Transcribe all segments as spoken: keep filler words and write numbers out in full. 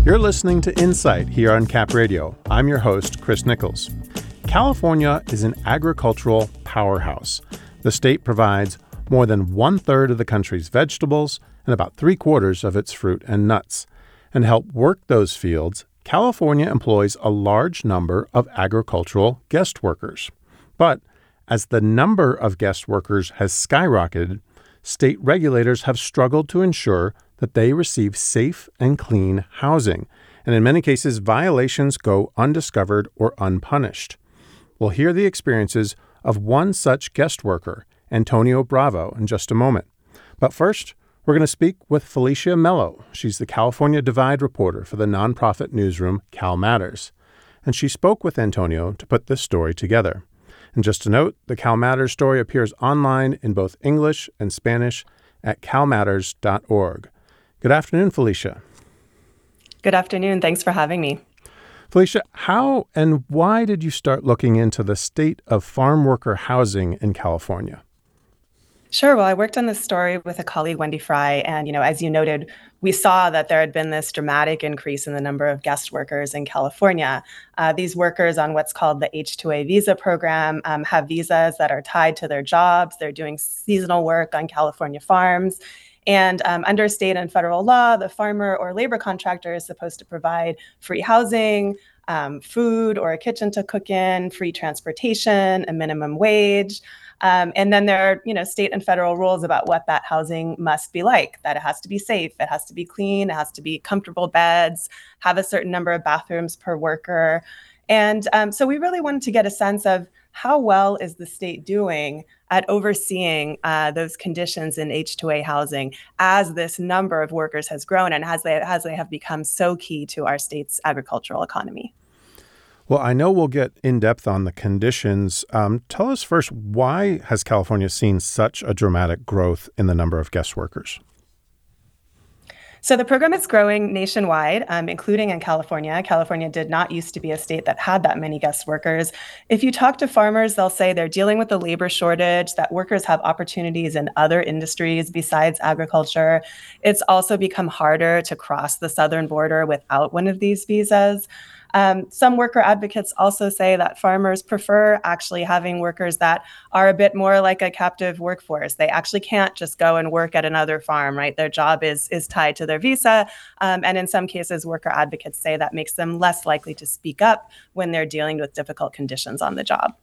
You're listening to Insight here on Cap Radio. I'm your host, Chris Nichols. California is an agricultural powerhouse. The state provides more than one-third of the country's vegetables and about three-quarters of its fruit and nuts. And to help work those fields, California employs a large number of agricultural guest workers. But as the number of guest workers has skyrocketed, state regulators have struggled to ensure that they receive safe and clean housing, and in many cases, violations go undiscovered or unpunished. We'll hear the experiences of one such guest worker, Antonio Bravo, in just a moment. But first, we're going to speak with Felicia Mello. She's the California Divide reporter for the nonprofit newsroom Cal Matters. And she spoke with Antonio to put this story together. And just to note, the Cal Matters story appears online in both English and Spanish at cal matters dot org. Good afternoon, Felicia. Good afternoon. Thanks for having me. Felicia, how and why did you start looking into the state of farm worker housing in California? Sure. Well, I worked on this story with a colleague, Wendy Fry, and, you know, as you noted, we saw that there had been this dramatic increase in the number of guest workers in California. Uh, these workers on what's called the H two A visa program um, have visas that are tied to their jobs. They're doing seasonal work on California farms. And um, under state and federal law, the farmer or labor contractor is supposed to provide free housing, um, food or a kitchen to cook in, free transportation, a minimum wage. Um, and then there are, you know, state and federal rules about what that housing must be like, that it has to be safe, it has to be clean, it has to be comfortable beds, have a certain number of bathrooms per worker. And um, so we really wanted to get a sense of how well is the state doing at overseeing uh, those conditions in H two A housing as this number of workers has grown and as they, as they have become so key to our state's agricultural economy. Well, I know we'll get in depth on the conditions. Um, tell us first, why has California seen such a dramatic growth in the number of guest workers? So the program is growing nationwide, um, including in California. California did not used to be a state that had that many guest workers. If you talk to farmers, they'll say they're dealing with the labor shortage, that workers have opportunities in other industries besides agriculture. It's also become harder to cross the southern border without one of these visas. Um, some worker advocates also say that farmers prefer actually having workers that are a bit more like a captive workforce. They actually can't just go and work at another farm, right? Their job is, is tied to their visa. Um, and in some cases, worker advocates say that makes them less likely to speak up when they're dealing with difficult conditions on the job.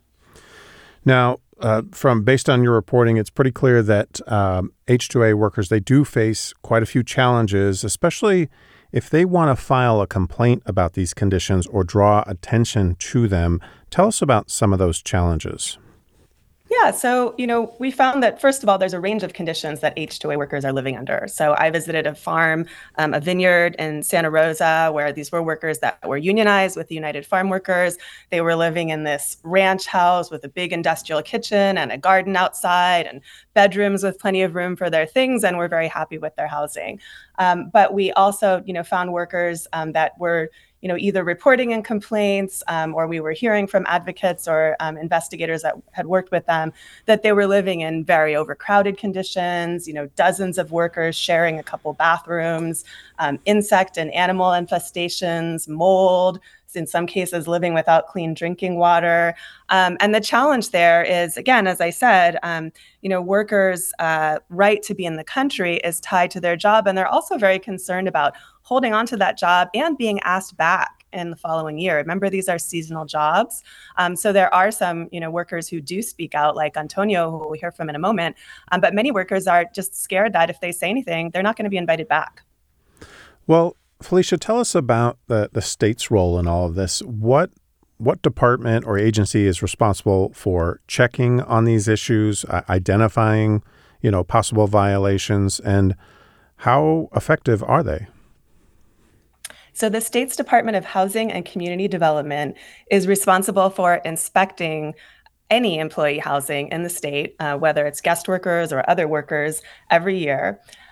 Now, uh, from based on your reporting, it's pretty clear that um, H two A workers, they do face quite a few challenges, especially if they want to file a complaint about these conditions or draw attention to them. Tell us about some of those challenges. Yeah, so, you know, we found that, first of all, there's a range of conditions that H two A workers are living under. So I visited a farm, um, a vineyard in Santa Rosa, where these were workers that were unionized with the United Farm Workers. They were living in this ranch house with a big industrial kitchen and a garden outside and bedrooms with plenty of room for their things, and were very happy with their housing. Um, but we also, you know, found workers um, that were you know, either reporting in complaints um, or we were hearing from advocates or um, investigators that had worked with them that they were living in very overcrowded conditions, you know, dozens of workers sharing a couple bathrooms, um, insect and animal infestations, mold, in some cases living without clean drinking water. Um, and the challenge there is, again, as I said, um, you know, workers' uh, right to be in the country is tied to their job. And they're also very concerned about holding on to that job and being asked back in the following year. Remember, these are seasonal jobs. Um, so there are some, you know, workers who do speak out, like Antonio, who we'll hear from in a moment. Um, but many workers are just scared that if they say anything, they're not going to be invited back. Well, Felicia, tell us about the, the state's role in all of this. What what department or agency is responsible for checking on these issues, uh, identifying, you know, possible violations, and how effective are they? So the state's Department of Housing and Community Development is responsible for inspecting any employee housing in the state, uh, whether it's guest workers or other workers, every year.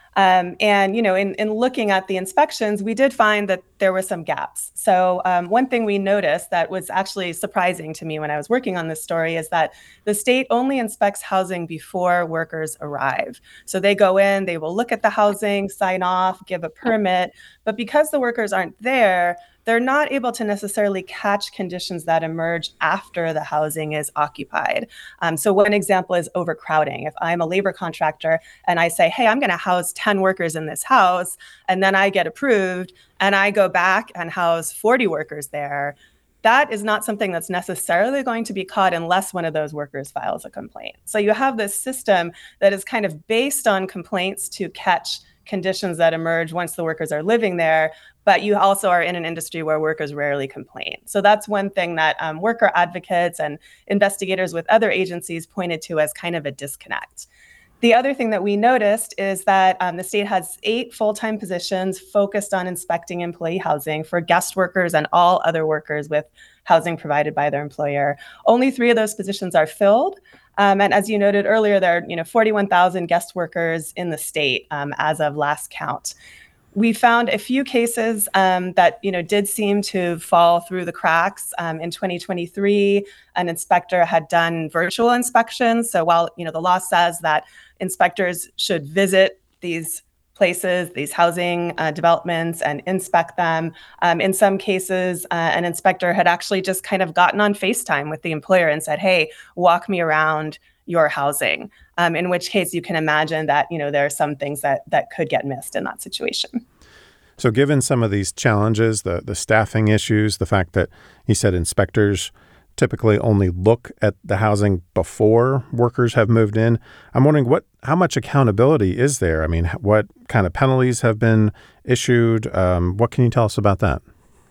Um, and, you know, in, in looking at the inspections, we did find that there were some gaps. So um, one thing we noticed that was actually surprising to me when I was working on this story is that the state only inspects housing before workers arrive. So they go in, they will look at the housing, sign off, give a permit. But because the workers aren't there, they're not able to necessarily catch conditions that emerge after the housing is occupied. Um, so one example is overcrowding. If I'm a labor contractor and I say, hey, I'm going to house ten workers in this house, and then I get approved and I go back and house forty workers there, that is not something that's necessarily going to be caught unless one of those workers files a complaint. So you have this system that is kind of based on complaints to catch conditions that emerge once the workers are living there, but you also are in an industry where workers rarely complain. So that's one thing that um, worker advocates and investigators with other agencies pointed to as kind of a disconnect. The other thing that we noticed is that um, the state has eight full-time positions focused on inspecting employee housing for guest workers and all other workers with housing provided by their employer. Only three of those positions are filled. Um, and as you noted earlier, there are you know, forty-one thousand guest workers in the state um, as of last count. We found a few cases um, that you know did seem to fall through the cracks. Um, in twenty twenty-three, an inspector had done virtual inspections. So while you know the law says that inspectors should visit these places, these housing uh, developments, and inspect them, um, in some cases, uh, an inspector had actually just kind of gotten on FaceTime with the employer and said, "Hey, walk me around your housing." Um, in which case you can imagine that, you know, there are some things that that could get missed in that situation. So given some of these challenges, the, the staffing issues, the fact that you said inspectors typically only look at the housing before workers have moved in, I'm wondering what how much accountability is there? I mean, what kind of penalties have been issued? Um, what can you tell us about that?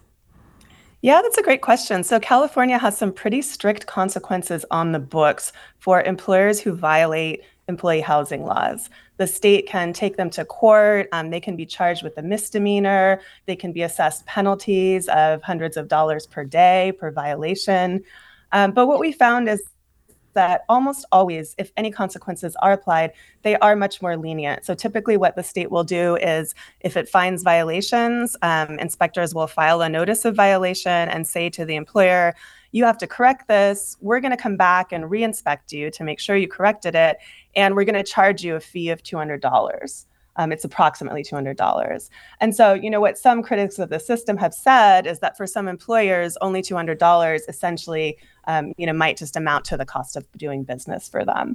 Yeah, that's a great question. So California has some pretty strict consequences on the books for employers who violate employee housing laws. The state can take them to court. Um, they can be charged with a misdemeanor. They can be assessed penalties of hundreds of dollars per day per violation. Um, but what we found is that almost always, if any consequences are applied, they are much more lenient. So typically what the state will do is if it finds violations, um, inspectors will file a notice of violation and say to the employer, you have to correct this. We're going to come back and re-inspect you to make sure you corrected it. And we're going to charge you a fee of two hundred dollars. Um, it's approximately two hundred dollars. And so, you know, what some critics of the system have said is that for some employers, only two hundred dollars essentially, um, you know, might just amount to the cost of doing business for them.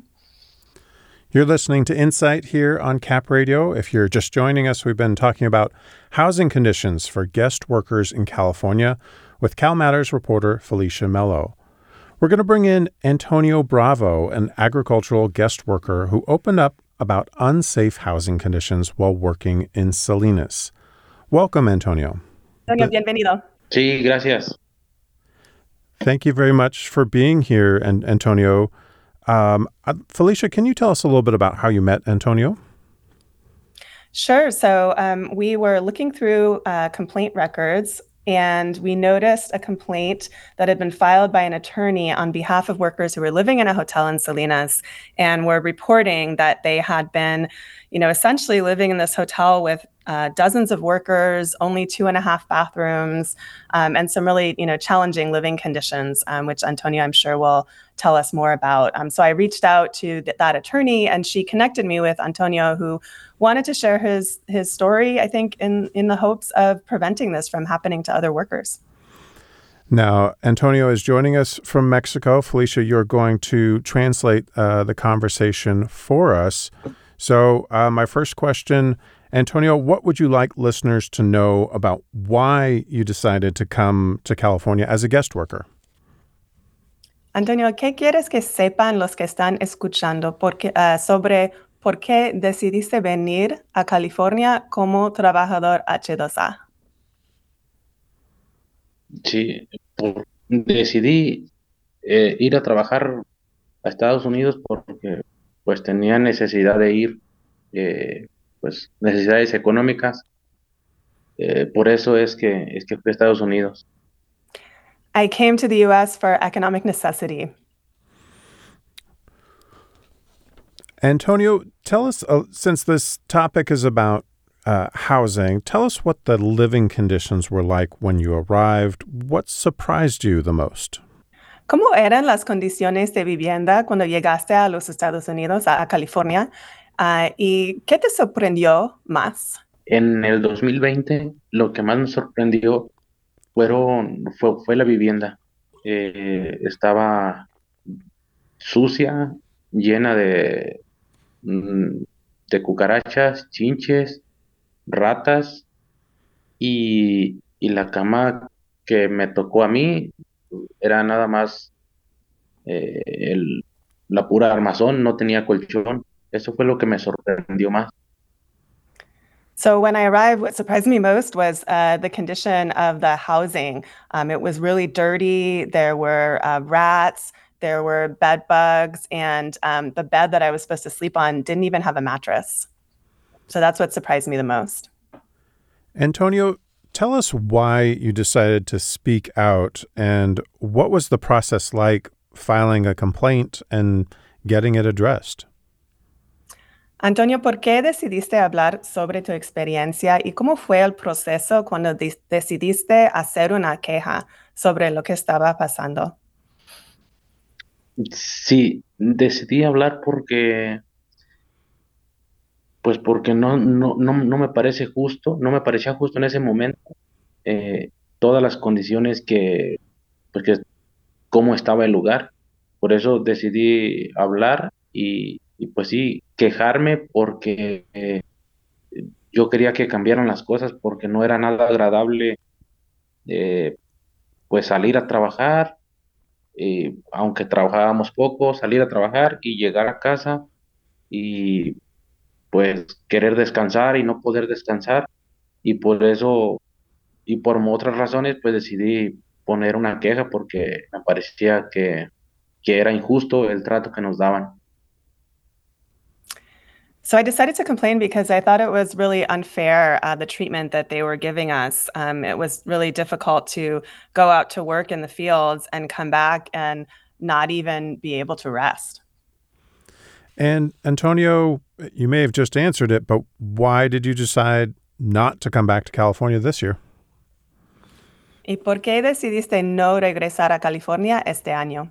You're listening to Insight here on Cap Radio. If you're just joining us, we've been talking about housing conditions for guest workers in California with Cal Matters reporter Felicia Mello. We're going to bring in Antonio Bravo, an agricultural guest worker who opened up about unsafe housing conditions while working in Salinas. Welcome, Antonio. Antonio, bienvenido. Sí, gracias. Thank you very much for being here, and Antonio. Um, Felicia, can you tell us a little bit about how you met Antonio? Sure. So um, we were looking through uh, complaint records, and we noticed a complaint that had been filed by an attorney on behalf of workers who were living in a hotel in Salinas and were reporting that they had been, you know, essentially living in this hotel with uh, dozens of workers, only two and a half bathrooms, um, and some really, you know, challenging living conditions, um, which Antonio, I'm sure, will tell us more about. Um, so I reached out to th- that attorney, and she connected me with Antonio, who wanted to share his his story, I think, in, in the hopes of preventing this from happening to other workers. Now, Antonio is joining us from Mexico. Felicia, you're going to translate uh, the conversation for us. So uh, my first question, Antonio, what would you like listeners to know about why you decided to come to California as a guest worker? Antonio, ¿qué quieres que sepan los que están escuchando porque, uh, sobre por qué decidiste venir a California como trabajador H dos A? Sí, por- decidí eh, ir a trabajar a Estados Unidos porque pues tenía necesidad de ir, eh, pues necesidades económicas. Eh, por eso es que es que fui a Estados Unidos. I came to the U S for economic necessity. Antonio, tell us, uh, since this topic is about uh, housing, tell us what the living conditions were like when you arrived. What surprised you the most? ¿Cómo eran las condiciones de vivienda cuando llegaste a los Estados Unidos, a, a California? Ah, ¿y qué te sorprendió más? En el dos mil veinte, lo que más me sorprendió fueron, fue, fue la vivienda. Eh, estaba sucia, llena de, mm, de cucarachas, chinches, ratas y, y la cama que me tocó a mí era nada más eh, el, la pura armazón, no tenía colchón. Eso fue lo que me sorprendió más. So when I arrived, what surprised me most was uh, the condition of the housing. Um, it was really dirty. There were uh, rats. There were bed bugs, and um, the bed that I was supposed to sleep on didn't even have a mattress. So that's what surprised me the most. Antonio, tell us why you decided to speak out and what was the process like filing a complaint and getting it addressed? Antonio, ¿por qué decidiste hablar sobre tu experiencia y cómo fue el proceso cuando de- decidiste hacer una queja sobre lo que estaba pasando? Sí, decidí hablar porque, pues porque no, no, no, no me parece justo, no me parecía justo en ese momento eh, todas las condiciones que, pues que, cómo estaba el lugar. Por eso decidí hablar y, y pues sí, quejarme porque eh, yo quería que cambiaran las cosas porque no era nada agradable eh, pues salir a trabajar, eh, aunque trabajábamos poco, salir a trabajar y llegar a casa y pues querer descansar y no poder descansar y por eso y por otras razones pues decidí poner una queja porque me parecía que, que era injusto el trato que nos daban. So I decided to complain because I thought it was really unfair, uh, the treatment that they were giving us. Um, it was really difficult to go out to work in the fields and come back and not even be able to rest. And Antonio, you may have just answered it, but why did you decide not to come back to California this year? ¿Y por qué decidiste no regresar a California este año?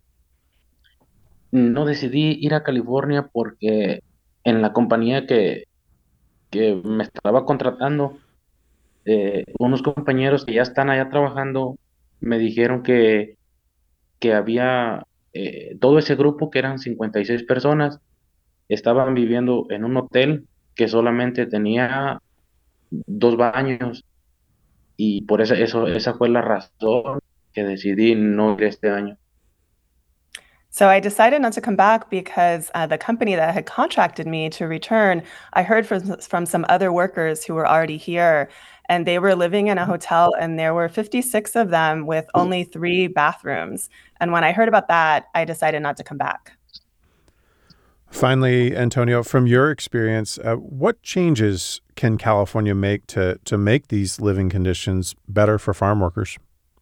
No decidí ir a California porque en la compañía que, que me estaba contratando, eh, unos compañeros que ya están allá trabajando me dijeron que, que había eh, todo ese grupo, que eran cincuenta y seis personas, estaban viviendo en un hotel que solamente tenía dos baños y por eso, eso esa fue la razón que decidí no ir este año. So I decided not to come back because uh, the company that had contracted me to return, I heard from from some other workers who were already here, and they were living in a hotel, and there were fifty-six of them with only three bathrooms. And when I heard about that, I decided not to come back. Finally, Antonio, from your experience, uh, what changes can California make to, to make these living conditions better for farm workers?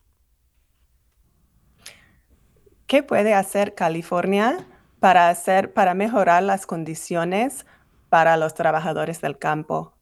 ¿Qué puede hacer California para hacer, para mejorar las condiciones para los trabajadores del campo?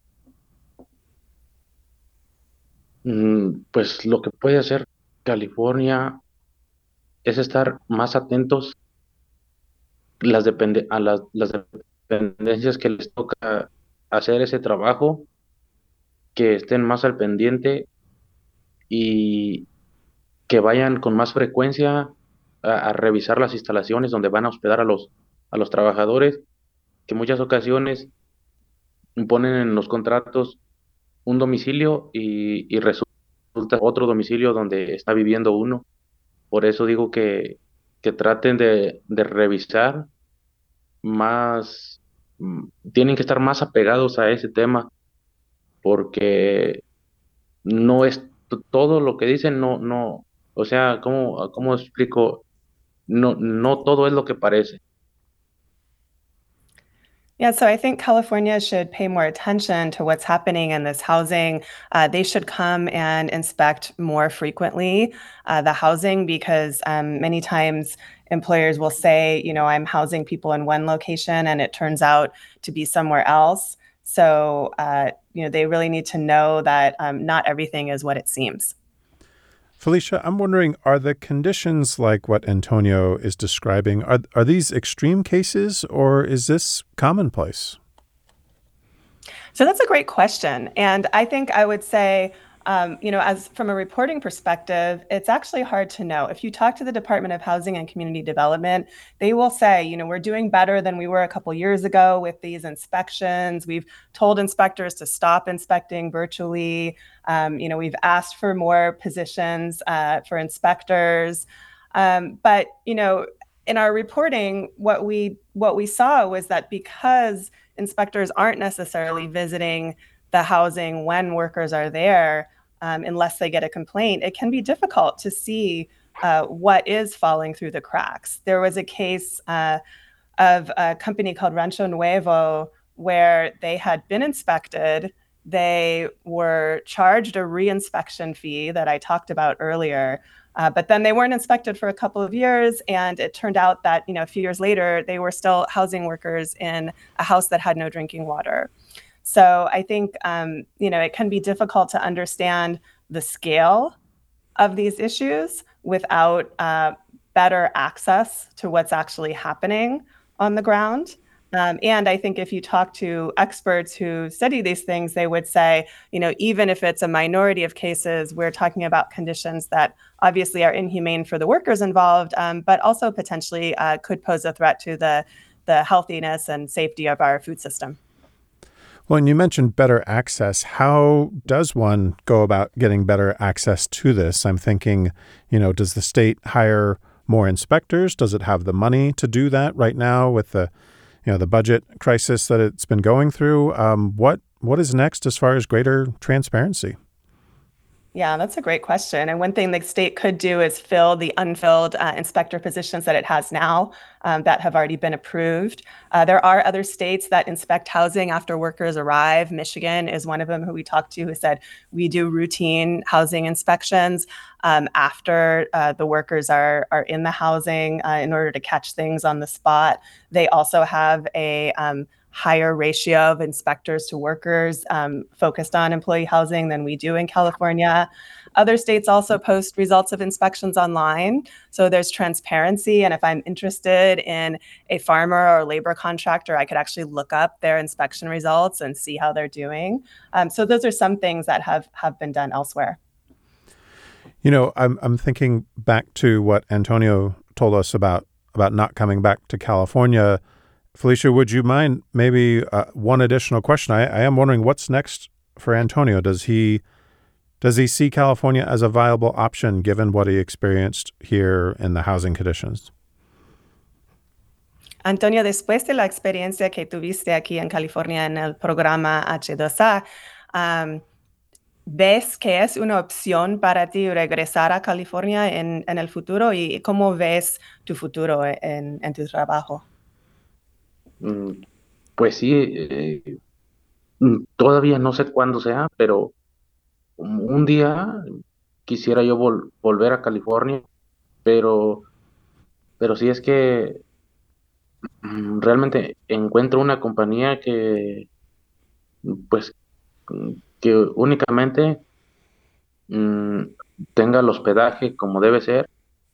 Mm, Pues lo que puede hacer California es estar más atentos las depende a las, las dependencias que les toca hacer ese trabajo, que estén más al pendiente y que vayan con más frecuencia a, a revisar las instalaciones donde van a hospedar a los, a los trabajadores, que muchas ocasiones ponen en los contratos un domicilio y, y resulta otro domicilio donde está viviendo uno. Por eso digo que, que traten de, de revisar más, mm, tienen que estar más apegados a ese tema, porque no es t- todo lo que dicen, no, no, o sea, ¿cómo, cómo explico? No, no todo es lo que parece. Yeah, so I think California should pay more attention to what's happening in this housing. Uh, they should come and inspect more frequently uh, the housing because um, many times employers will say, you know, I'm housing people in one location and it turns out to be somewhere else. So, uh, you know, they really need to know that um, not everything is what it seems. Felicia, I'm wondering, are the conditions like what Antonio is describing, are, are these extreme cases or is this commonplace? So that's a great question. And I think I would say, um, you know, as from a reporting perspective, it's actually hard to know. If you talk to the Department of Housing and Community Development, they will say, you know, we're doing better than we were a couple years ago with these inspections. We've told inspectors to stop inspecting virtually. Um, you know, we've asked for more positions uh, for inspectors. Um, but, you know, in our reporting, what we what we saw was that because inspectors aren't necessarily visiting the housing when workers are there, um, unless they get a complaint, it can be difficult to see uh, what is falling through the cracks. There was a case uh, of a company called Rancho Nuevo where they had been inspected. They were charged a reinspection fee that I talked about earlier. Uh, but then they weren't inspected for a couple of years, and it turned out that, you know, a few years later, they were still housing workers in a house that had no drinking water. So I think, um, you know, it can be difficult to understand the scale of these issues without uh, better access to what's actually happening on the ground. Um, and I think if you talk to experts who study these things, they would say, you know, even if it's a minority of cases, we're talking about conditions that obviously are inhumane for the workers involved, um, but also potentially uh, could pose a threat to the, the healthiness and safety of our food system. Well, and you mentioned better access. How does one go about getting better access to this? I'm thinking, you know, does the state hire more inspectors? Does it have the money to do that right now with the, you know, the budget crisis that it's been going through? Um, what what is next as far as greater transparency? Yeah, that's a great question. And one thing the state could do is fill the unfilled uh, inspector positions that it has now um, that have already been approved. Uh, there are other states that inspect housing after workers arrive. Michigan is one of them who we talked to who said, we do routine housing inspections um, after uh, the workers are, are in the housing uh, in order to catch things on the spot. They also have a um, higher ratio of inspectors to workers um, focused on employee housing than we do in California. Other states also post results of inspections online. So there's transparency. And if I'm interested in a farmer or labor contractor, I could actually look up their inspection results and see how they're doing. Um, so those are some things that have, have been done elsewhere. You know, I'm I'm thinking back to what Antonio told us about about not coming back to California. Felicia, would you mind maybe uh, one additional question? I, I am wondering what's next for Antonio. Does he does he see California as a viable option given what he experienced here in the housing conditions? Antonio, después de la experiencia que tuviste aquí en California en el programa H dos A, um, ¿ves que es una opción para ti regresar a California en, en el futuro? ¿Y cómo ves tu futuro en, en tu trabajo? Mm, Pues sí, eh, mm, todavía no sé cuándo sea, pero un un día quisiera yo vol- volver a California, pero, pero sí es que mm, realmente encuentro una compañía que, mm, pues, mm, que únicamente mm, tenga el hospedaje como debe ser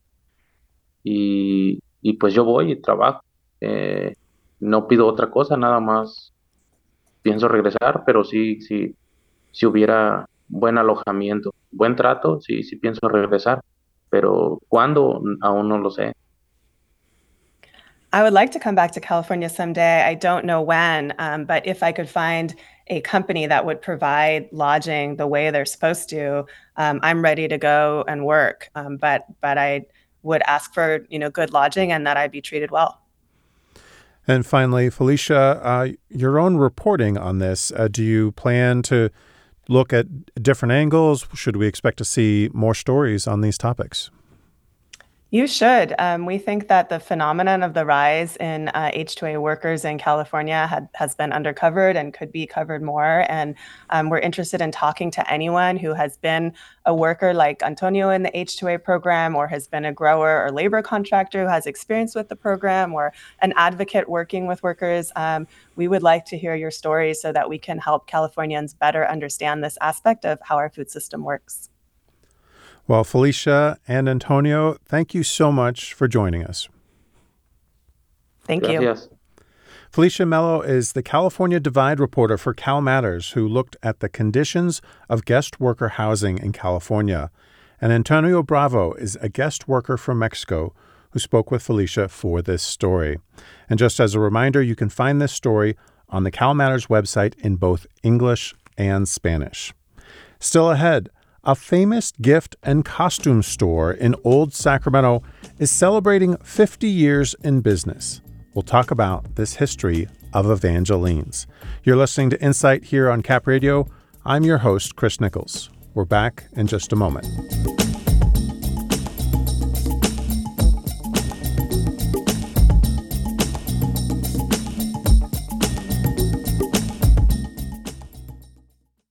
y, y pues yo voy y trabajo. Eh, no pido otra cosa, nada más pienso regresar, pero sí, sí, si hubiera buen alojamiento, buen trato, sí, sí pienso regresar, pero ¿cuándo? Aún no lo sé. I would like to come back to California someday. I don't know when, um, but if I could find a company that would provide lodging the way they're supposed to, um, I'm ready to go and work. Um, but but I would ask for, you know, good lodging and that I be treated well. And finally, Felicia, uh, your own reporting on this, uh, do you plan to look at different angles? Should we expect to see more stories on these topics? You should. Um, we think that the phenomenon of the rise in uh, H two A workers in California had, has been undercovered and could be covered more. And um, we're interested in talking to anyone who has been a worker like Antonio in the H two A program, or has been a grower or labor contractor who has experience with the program, or an advocate working with workers. Um, we would like to hear your stories so that we can help Californians better understand this aspect of how our food system works. Well, Felicia and Antonio, thank you so much for joining us. Thank Gracias. you. Felicia Mello is the California Divide reporter for Cal Matters, who looked at the conditions of guest worker housing in California. And Antonio Bravo is a guest worker from Mexico who spoke with Felicia for this story. And just as a reminder, you can find this story on the Cal Matters website in both English and Spanish. Still ahead, a famous gift and costume store in Old Sacramento is celebrating fifty years in business. We'll talk about this history of Evangeline's. You're listening to Insight here on Cap Radio. I'm your host, Chris Nichols. We're back in just a moment.